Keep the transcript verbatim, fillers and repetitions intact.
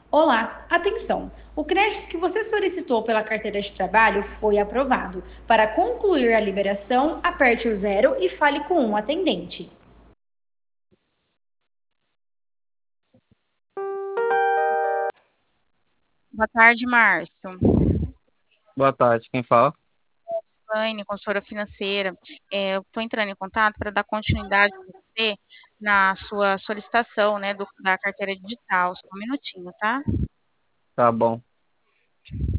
Olá, atenção! O crédito que você solicitou pela carteira de trabalho foi aprovado. Para concluir a liberação, aperte o zero e fale com um atendente. Boa tarde, Márcio. Boa tarde, quem fala? Elaine, consultora financeira. É, eu estou entrando em contato para dar continuidade com você na sua solicitação, né, do- da carteira digital. Só um minutinho, tá? Tá bom.